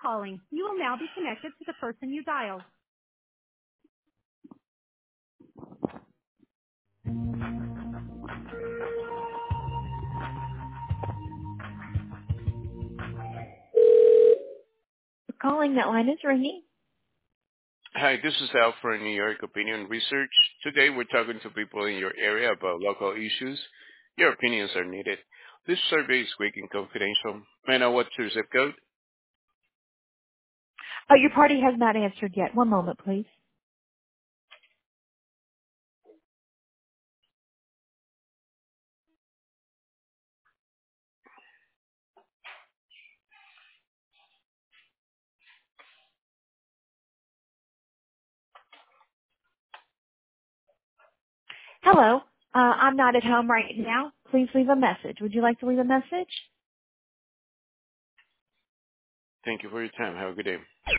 calling. You will now be connected to the person you dialed. Calling, that line is ringing. Hi, this is Al for New York Opinion Research. Today we're talking to people in your area about local issues. Your opinions are needed. This survey is quick and confidential. May I know what's your zip code? Oh, your party has not answered yet. One moment, please. Hello. I'm not at home right now. Please leave a message. Would you like to leave a message? Thank you for your time. Have a good day.